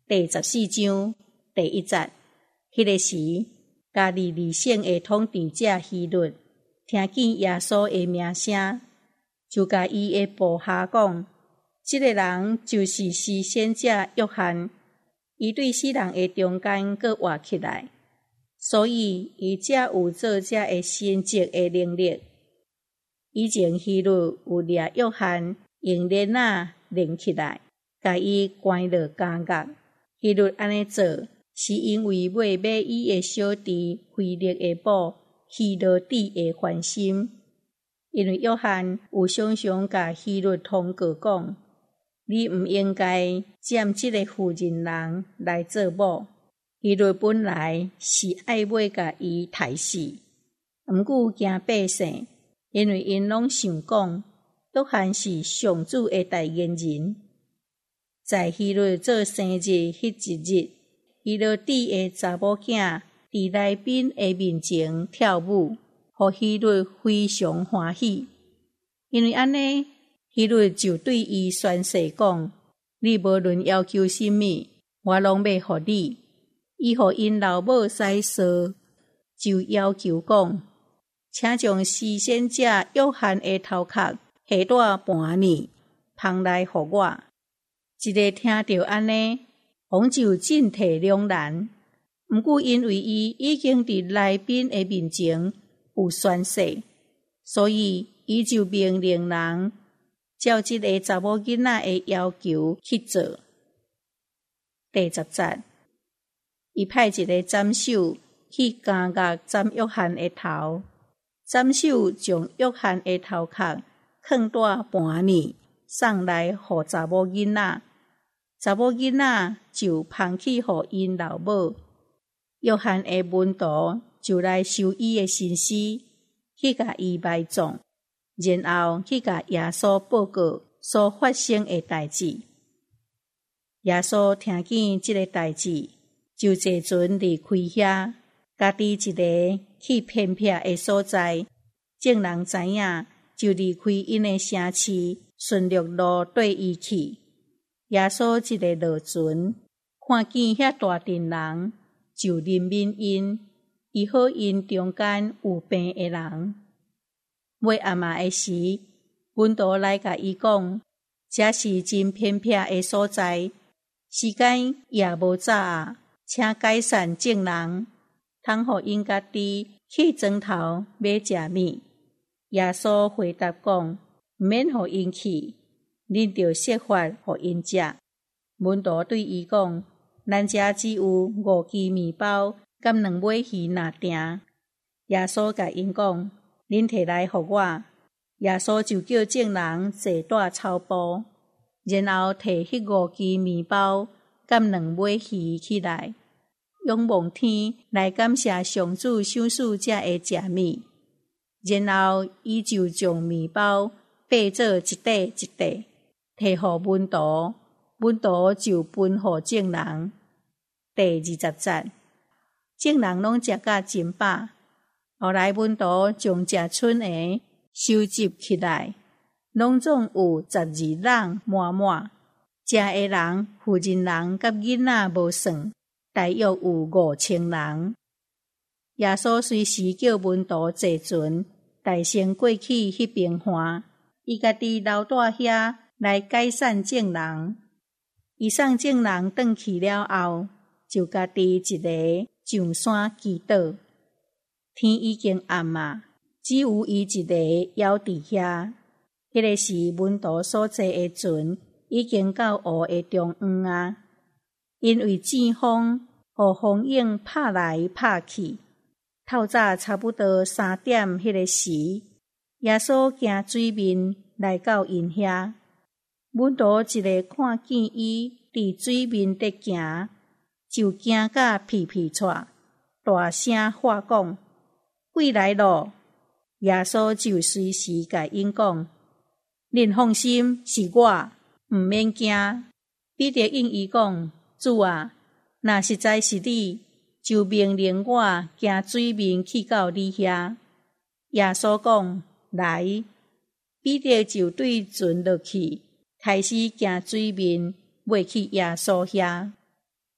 第14章第1節，迄個時，家己二省的統治者希律聽見耶穌的名聲，就甲伊的部下講：這個人就是施洗者約翰，伊對死人的中間閣活起來，所以伊才有做這個神蹟的能力。以前希律有掠約翰用鏈仔鏈起來，甲伊關落監獄。希律安尼做，是因為要買伊的小弟腓力的某希羅底的歡心。因為約翰有常常甲希律通告講：你毋應該佔這個婦人人來做某。希律本來是愛要甲伊殺死，毋過驚百姓，因為因攏想講約翰是上主的代言人。在希律做生日迄一日，希羅底的查某囝佇來賓的面前跳舞，互希律非常歡喜。因為安尼，希律就對伊宣誓講：你無論要求甚物，我攏要互你。伊互因老母西索，就要求講：請將施洗者約翰的頭殼下帶盤呢，捧來互我。一個聽到安尼，王就進退兩難。毋過因為伊已經佇來賓的面前有宣誓，所以伊就命令人照這個查某囡仔的要求去做。第10節，伊派一個斬首去監獄斬約翰的頭，斬首將約翰的頭殼放在盤裡，送來互查某囡仔。查某囡仔就捧去互因老母。約翰的門徒就來收伊的身屍，去甲伊埋葬，然後去甲耶穌報告所發生的代志。耶穌聽見這個代志，就坐船離開遐，家己一個去偏僻的所在。眾人知影，就離開因的城市，順陸路對伊去。耶穌一個落船，看見遐大群人，就憐憫因，醫好因中間有病的人。尾暗暝的時，門徒來甲伊講：這是真偏僻的所在，時間也無早啊，請解散眾人，通互因家己去莊頭買食物。耶穌回答講：毋免互因去。恁着設法互因食。門徒對伊講：咱遮只有5支麵包，甲2尾魚若定。耶穌甲因講：恁摕來互我。耶穌就叫眾人坐蹛草埔，然後摕迄5支麵包，甲2尾魚起來，仰望天來感謝上主賞賜這個食物。然後伊就將麵包掰做一塊一塊，摕互門徒，門徒就分互眾人。第20節，眾人攏食甲真飽。後來門徒將食剩的收集起來，攏總有12籠滿滿。食的人，婦人人甲囡仔無算，大約有5000人。耶穌隨時叫門徒坐船，大聲過去迄邊岸，伊家己留蹛遐來解散眾人。伊送眾人轉去了後，就家己一個上山祈禱。天已經暗啊，只有伊一個猶佇遐。迄個時門徒所坐的船已經到湖的中央啊，因為正風，互風影拍來拍去。透早差不多3點迄個時，耶穌行水面來到因遐。門徒一個看見伊佇水面在行，就驚甲皮皮喘，大聲喊講：鬼來咯！耶穌就隨時甲因講：恁放心，是我，毋免驚。彼得應伊講：主啊，若實在是你，就命令我行水面去到你遐。耶穌講：來。彼得就對船落去，開始行水面，尾去耶穌遐。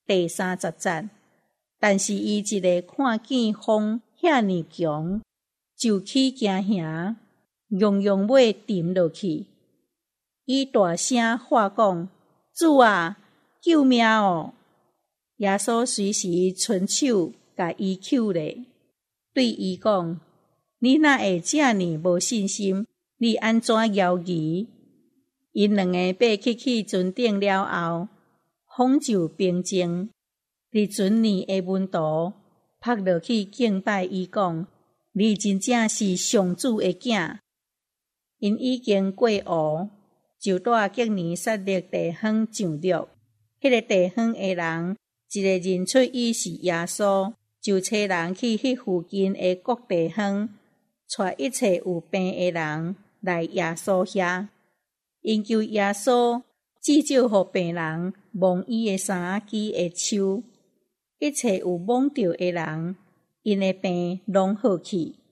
第30节。但是伊一个看见风遐尼强，就起惊吓，用尾沉落去。伊大声喊讲：主啊，救命哦！耶稣随时伸手甲伊救咧，对伊讲：你若会遮尔无信心，你安怎犹豫？因两个爬去船顶了后，风就平静。伫船里的门徒扑落去敬拜伊，讲：你真正是上主的囝。因已经过湖，就带革尼撒勒地方上陆。迄个地方的人，一个认出伊是耶稣，就找人去迄附近的各地方，带一切有病的人来耶稣遐，因求耶稣至少互病人摸伊的衫子的手。一切有摸着的人，因的病拢好去。